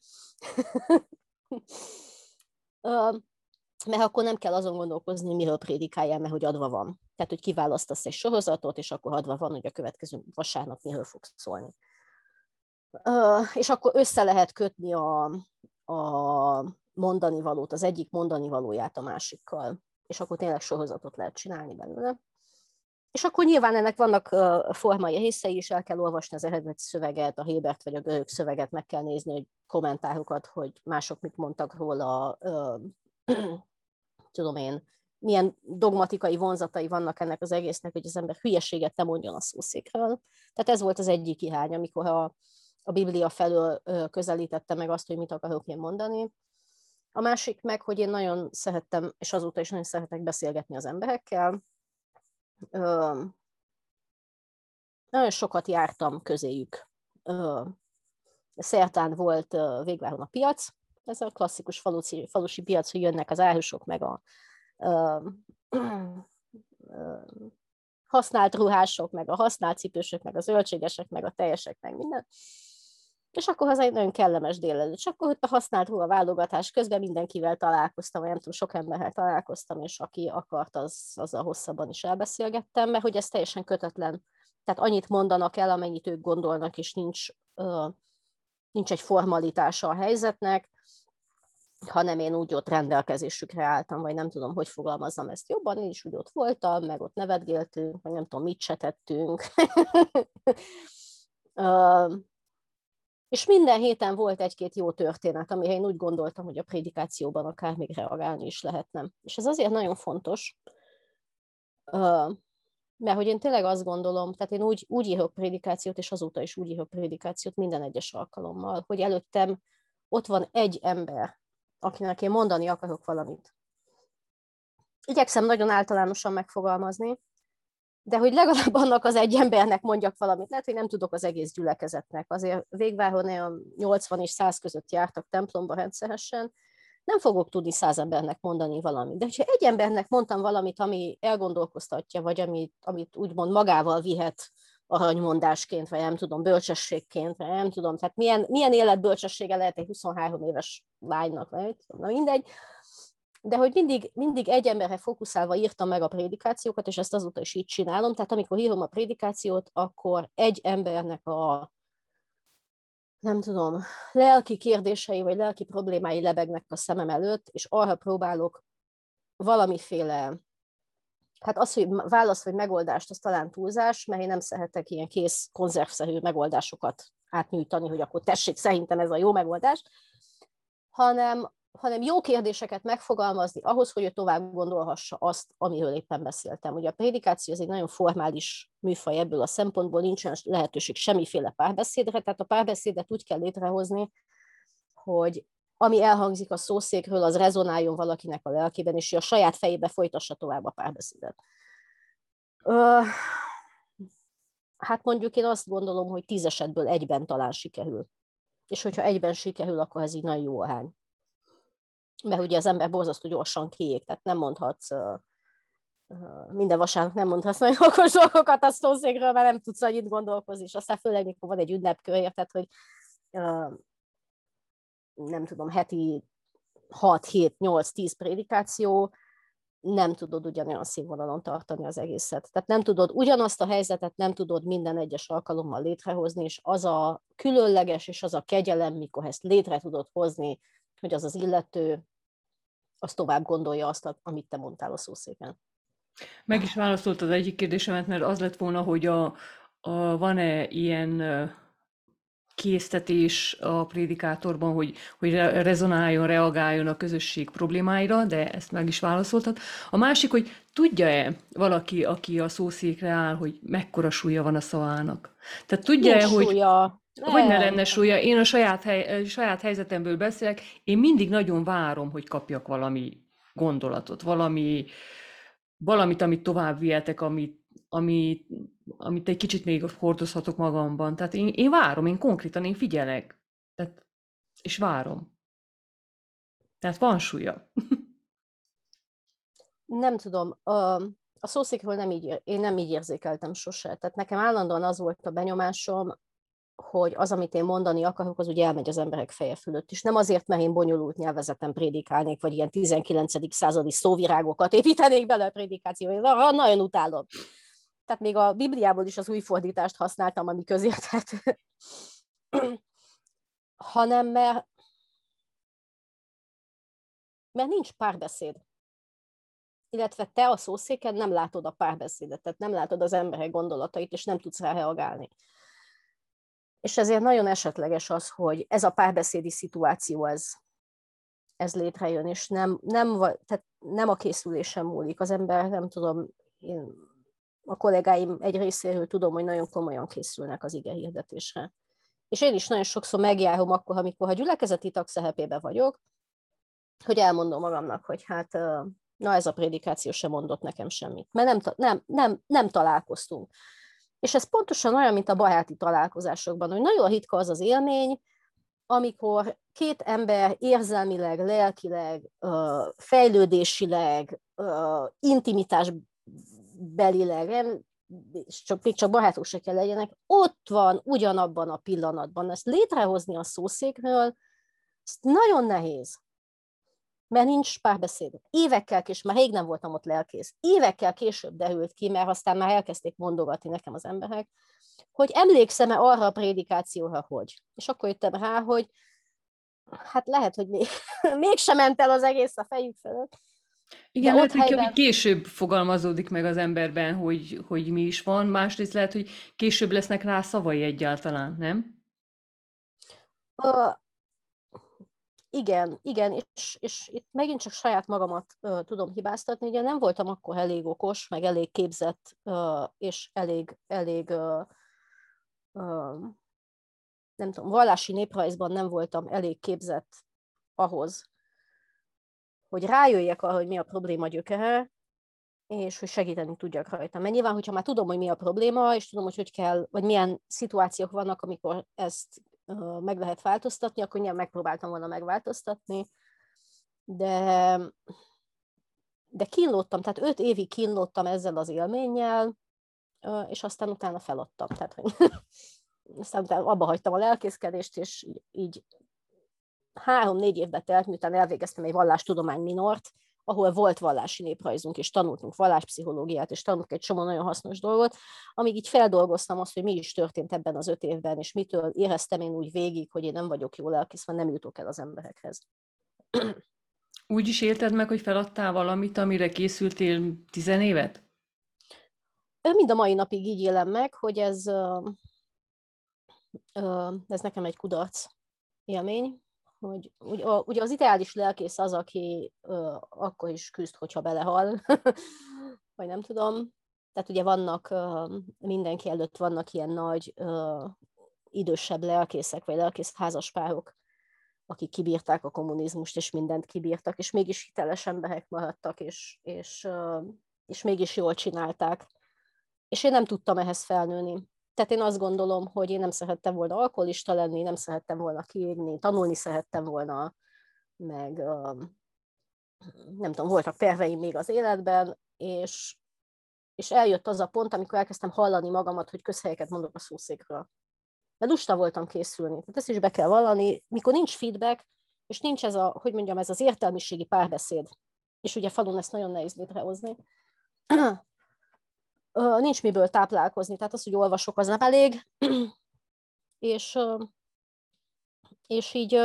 Mert akkor nem kell azon gondolkozni, miről prédikáljál, mert hogy adva van. Tehát, hogy kiválasztasz egy sorozatot, és akkor adva van, hogy a következő vasárnap miről fogsz szólni. És akkor össze lehet kötni a mondani valót, az egyik mondani valóját a másikkal. És akkor tényleg sorozatot lehet csinálni belőle. És akkor nyilván ennek vannak formai részei is, el kell olvasni az eredeti szöveget, a hébert vagy a görög szöveget, meg kell nézni, hogy kommentárokat, hogy mások mit mondtak róla, tudom én, milyen dogmatikai vonzatai vannak ennek az egésznek, hogy az ember hülyeséget nem mondjon a szószékről. Tehát ez volt az egyik irány, amikor a Biblia felől közelítette meg azt, hogy mit akarok én mondani. A másik meg, hogy én nagyon szerettem, és azóta is nagyon szeretek beszélgetni az emberekkel. Nagyon sokat jártam közéjük. Szerdán volt Végváron a piac, ez a klasszikus falusi piac, hogy jönnek az árusok, meg a használt ruhások, meg a használt cipősök, meg a zöldségesek, meg a teljesek, meg minden. És akkor az egy nagyon kellemes délelőtt. És akkor ott a használt ruha válogatás közben mindenkivel találkoztam, vagy nem tudom, sok emberrel találkoztam, és aki akart, azzal hosszabban is elbeszélgettem, mert hogy ez teljesen kötetlen. Tehát annyit mondanak el, amennyit ők gondolnak, és nincs egy formalitása a helyzetnek, hanem én úgy ott rendelkezésükre álltam, vagy nem tudom, hogy fogalmazzam ezt jobban, én is úgy ott voltam, meg ott nevetgéltünk, meg nem tudom, mit se tettünk. És minden héten volt egy-két jó történet, amire én úgy gondoltam, hogy a prédikációban akár még reagálni is lehetne. És ez azért nagyon fontos, mert hogy én tényleg azt gondolom, tehát én úgy írok prédikációt, és azóta is úgy írok prédikációt minden egyes alkalommal, hogy előttem ott van egy ember, akinek én mondani akarok valamit. Igyekszem nagyon általánosan megfogalmazni, de hogy legalább annak az egy embernek mondjak valamit. Lehet, hogy nem tudok az egész gyülekezetnek. Azért Végváron olyan 80 és 100 között jártak templomba rendszeresen, nem fogok tudni 100 embernek mondani valamit. De hogyha egy embernek mondtam valamit, ami elgondolkoztatja, vagy amit úgymond magával vihet aranymondásként, vagy nem tudom, bölcsességként, vagy nem tudom, tehát milyen életbölcsessége lehet egy 23 éves lánynak, vagy na mindegy. De hogy mindig egy emberre fókuszálva írtam meg a prédikációkat, és ezt azóta is így csinálom. Tehát amikor írom a prédikációt, akkor egy embernek a, nem tudom, lelki kérdései, vagy lelki problémái lebegnek a szemem előtt, és arra próbálok valamiféle, hát az, hogy válasz vagy megoldást, az talán túlzás, mert én nem szeretek ilyen kész konzervszerű megoldásokat átnyújtani, hogy akkor tessék, szerintem ez a jó megoldás, hanem jó kérdéseket megfogalmazni ahhoz, hogy ő tovább gondolhassa azt, amiről éppen beszéltem. Ugye a prédikáció az egy nagyon formális műfaj ebből a szempontból, nincsen lehetőség semmiféle párbeszédre, tehát a párbeszédet úgy kell létrehozni, hogy ami elhangzik a szószékről, az rezonáljon valakinek a lelkében, és a saját fejébe folytassa tovább a párbeszédet. Hát mondjuk én azt gondolom, hogy 10 esetből egyben talán sikerül. És hogyha egyben sikerül, akkor ez így nagyon jó ahány. Mert ugye az ember borzasztó gyorsan kiég, tehát nem mondhatsz minden vasárnap nem mondhatsz nagyon okos dolgokat a szószékről, mert nem tudsz annyit gondolkozni, és aztán főleg, mikor van egy ünnepkör, érted, hogy nem tudom, heti 6-7-8-10 prédikáció, nem tudod ugyanolyan színvonalon tartani az egészet. Tehát nem tudod ugyanazt a helyzetet, nem tudod minden egyes alkalommal létrehozni, és az a különleges, és az a kegyelem, mikor ezt létre tudod hozni, hogy az illető, az tovább gondolja azt, amit te mondtál a szószéken. Meg is válaszolt az egyik kérdésemet, mert az lett volna, hogy van-e ilyen késztetés a prédikátorban, hogy rezonáljon, reagáljon a közösség problémáira, de ezt meg is válaszoltad. A másik, hogy tudja-e valaki, aki a szószékre áll, hogy mekkora súlya van a szavának? Tehát tudja-e, hogy súlya. hogy ne lenne súlya? Én a saját helyzetemből beszélek, én mindig nagyon várom, hogy kapjak valami gondolatot, valamit, amit tovább vihetek, amit egy kicsit még hordozhatok magamban. Tehát én várom, én konkrétan, én figyelek. Tehát, és várom. Tehát van súlya. Nem tudom, a szószékről én nem így érzékeltem sose. Tehát nekem állandóan az volt a benyomásom, hogy az, amit én mondani akarok, az ugye elmegy az emberek feje fölött. És nem azért, mert én bonyolult nyelvezeten prédikálnék, vagy ilyen 19. századi szóvirágokat építenék bele a prédikációra. Nagyon utálom. Tehát még a Bibliából is az új fordítást használtam, ami közértett. Hanem mert nincs párbeszéd. Illetve te a szószéken nem látod a párbeszédet, tehát nem látod az emberek gondolatait, és nem tudsz rá reagálni. És ezért nagyon esetleges az, hogy ez a párbeszédi szituáció, ez létrejön, és tehát nem a készülésen múlik. Az ember, nem tudom, én a kollégáim egy részéről tudom, hogy nagyon komolyan készülnek az ige hirdetésre. És én is nagyon sokszor megjárom akkor, amikor a gyülekezeti tagszerepében vagyok, hogy elmondom magamnak, hogy hát na ez a prédikáció sem mondott nekem semmit, mert nem találkoztunk. És ez pontosan olyan, mint a baráti találkozásokban, hogy nagyon ritka az az élmény, amikor két ember érzelmileg, lelkileg, fejlődésileg, intimitásbelileg, még csak barátok se kell legyenek, ott van ugyanabban a pillanatban. Ezt létrehozni a szószékről, ez nagyon nehéz. Mert nincs párbeszéd. Évekkel később, már rég nem voltam ott lelkész, évekkel később derült ki, mert aztán már elkezdték mondogatni nekem az emberek, hogy emlékszem-e arra a prédikációra, hogy. És akkor jöttem rá, hogy hát lehet, hogy mégsem ment el az egész a fejük fölött. Igen, lehet, hogy később fogalmazódik meg az emberben, hogy mi is van, másrészt lehet, hogy később lesznek rá szavai egyáltalán, nem? Igen, és itt megint csak saját magamat tudom hibáztatni. Ugye nem voltam akkor elég okos, meg elég képzett, és elég nem tudom, vallási néprajzban nem voltam elég képzett ahhoz, hogy rájöjjek arra, hogy mi a probléma gyökere, és hogy segíteni tudjak rajta. Mert nyilván, hogyha már tudom, hogy mi a probléma, és tudom, hogy kell, vagy milyen szituációk vannak, amikor ezt meg lehet változtatni, akkor nyilván megpróbáltam volna megváltoztatni, de kínlódtam, tehát 5 évig kínlódtam ezzel az élménnyel, és aztán utána feladtam. Tehát, hogy aztán utána abba hagytam a lelkészkedést, és így 3-4 évbe telt, miután elvégeztem egy vallástudomány minort, ahol volt vallási néprajzunk, és tanultunk valláspszichológiát, és tanultunk egy csomó nagyon hasznos dolgot, amíg így feldolgoztam azt, hogy mi is történt ebben az 5 évben, és mitől éreztem én úgy végig, hogy én nem vagyok jó lelkész, mert nem jutok el az emberekhez. Úgy is élted meg, hogy feladtál valamit, amire készültél 10 évet? Mind a mai napig így élem meg, hogy ez nekem egy kudarc élmény, hogy ugye az ideális lelkész az, aki akkor is küzd, hogyha belehal, vagy nem tudom. Tehát ugye vannak, mindenki előtt vannak ilyen nagy idősebb lelkészek, vagy lelkész házaspárok, akik kibírták a kommunizmust, és mindent kibírtak, és mégis hiteles emberek maradtak, és mégis jól csinálták. És én nem tudtam ehhez felnőni. Tehát én azt gondolom, hogy én nem szerettem volna alkoholista lenni, nem szerettem volna kiégni, tanulni szerettem volna, meg nem tudom, voltak terveim még az életben, és eljött az a pont, amikor elkezdtem hallani magamat, hogy közhelyeket mondok a szószékről. De lusta voltam készülni. Tehát ezt is be kell vallani, mikor nincs feedback, és nincs ez ez az értelmiségi párbeszéd, és ugye falun ezt nagyon nehéz létrehozni, nincs miből táplálkozni, tehát az, hogy olvasok, az nem elég, és így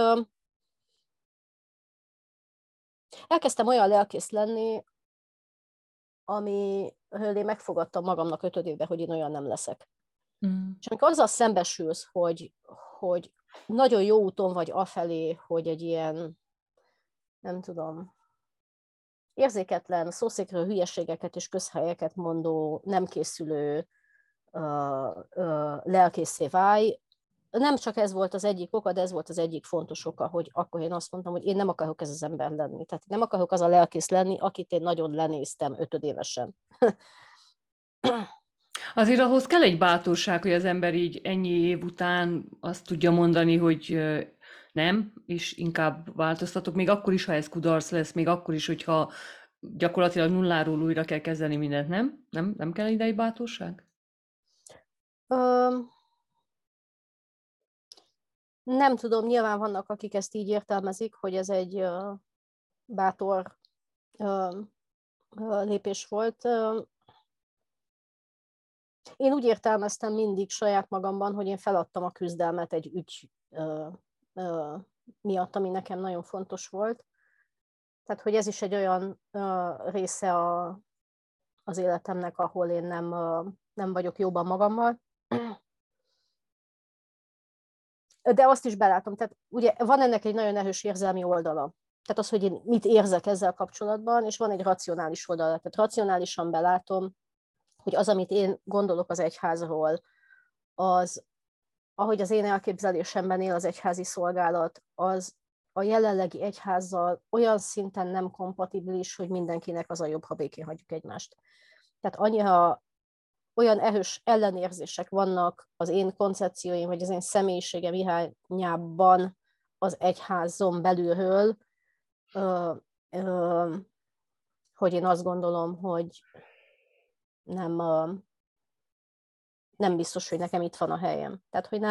elkezdtem olyan lelkész lenni, amiről én megfogadtam magamnak 5 évben, hogy én olyan nem leszek. És amikor azzal szembesülsz, hogy nagyon jó úton vagy afelé, hogy egy ilyen, nem tudom, érzéketlen, szószékről hülyeségeket és közhelyeket mondó, nem készülő lelkészé válj. Nem csak ez volt az egyik oka, de ez volt az egyik fontos oka, hogy akkor én azt mondtam, hogy én nem akarok ez az ember lenni. Tehát nem akarok az a lelkész lenni, akit én nagyon lenéztem 5 évesen. Azért ahhoz kell egy bátorság, hogy az ember így ennyi év után azt tudja mondani, hogy nem, és inkább változtatok, még akkor is, ha ez kudarc lesz, még akkor is, hogyha gyakorlatilag nulláról újra kell kezdeni mindent, nem? Nem kell ide egy bátorság? Nem tudom, nyilván vannak, akik ezt így értelmezik, hogy ez egy bátor lépés volt. Én úgy értelmeztem mindig saját magamban, hogy én feladtam a küzdelmet egy ügy miatt, ami nekem nagyon fontos volt. Tehát, hogy ez is egy olyan része az életemnek, ahol én nem vagyok jóban magammal. De azt is belátom, tehát ugye van ennek egy nagyon erős érzelmi oldala. Tehát az, hogy én mit érzek ezzel kapcsolatban, és van egy racionális oldala. Tehát racionálisan belátom, hogy az, amit én gondolok az egyházról, az, ahogy az én elképzelésemben él az egyházi szolgálat, az a jelenlegi egyházzal olyan szinten nem kompatibilis, hogy mindenkinek az a jobb, ha békén hagyjuk egymást. Tehát annyira olyan erős ellenérzések vannak az én koncepcióim, vagy az én személyiségem irányában az egyházon belülről, hogy én azt gondolom, hogy nem biztos, hogy nekem itt van a helyem. Tehát, hogy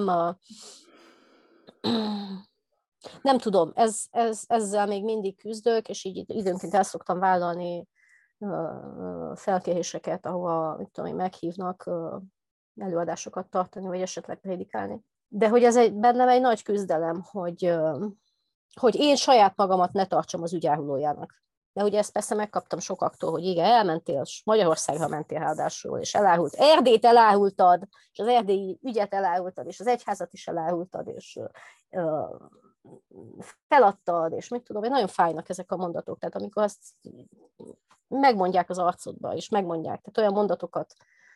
nem tudom, ezzel még mindig küzdök, és így időnként el szoktam vállalni felkéréseket, ahova, mit tudom, meghívnak előadásokat tartani, vagy esetleg prédikálni. De hogy ez bennem egy nagy küzdelem, hogy én saját magamat ne tartsam az ügyárulójának. De ugye ezt persze megkaptam sokaktól, hogy igen, elmentél, és Magyarországra mentél ráadásul, és elárult. Erdélyt elárultad, és az erdélyi ügyet elárultad, és az egyházat is elárultad, és feladtad, és mit tudom, nagyon fájnak ezek a mondatok. Tehát amikor azt megmondják az arcodba, és megmondják, tehát olyan mondatokat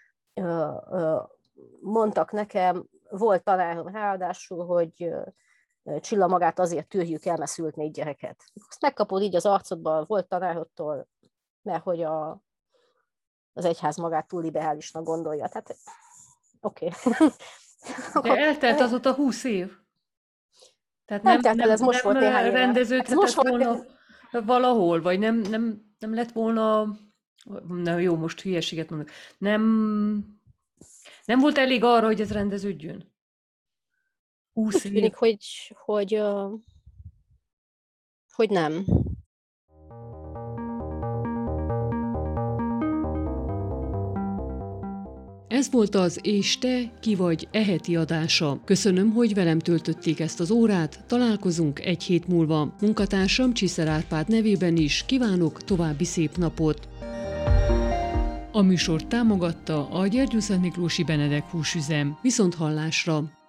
mondtak nekem, volt tanárom ráadásul, hogy Csilla, magát azért tűrjük el, mert szült 4 gyereket. Azt megkapod így az arcodban, volt tanárodtól, mert hogy az egyház magát túl liberálisnak gondolja. Tehát oké. De eltelt azóta 20 év. Tehát nem ez most volt néhány éve. Rendeződhetett volna valahol, vagy nem lett volna, na jó, most hülyeséget mondok, nem volt elég arra, hogy ez rendeződjön? 20 év. Tűnik, hogy nem. Ez volt az És te, ki vagy heti adása. Köszönöm, hogy velem töltötték ezt az órát, találkozunk egy hét múlva. Munkatársam Csiszer Árpád nevében is kívánok további szép napot. A műsort támogatta a Gyergyószentmiklósi Benedek húsüzem. Viszonthallásra!